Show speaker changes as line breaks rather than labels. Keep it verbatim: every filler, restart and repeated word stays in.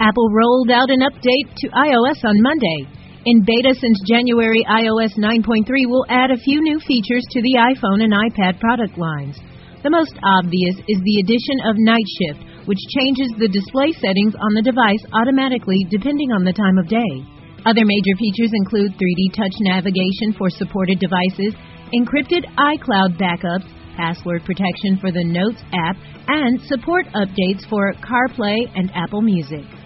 Apple rolled out an update to iOS on Monday. In beta since January, iOS nine point three will add a few new features to the iPhone and iPad product lines. The most obvious is the addition of Night Shift, which changes the display settings on the device automatically depending on the time of day. Other major features include three D touch navigation for supported devices, encrypted iCloud backups, password protection for the Notes app, and support updates for CarPlay and Apple Music.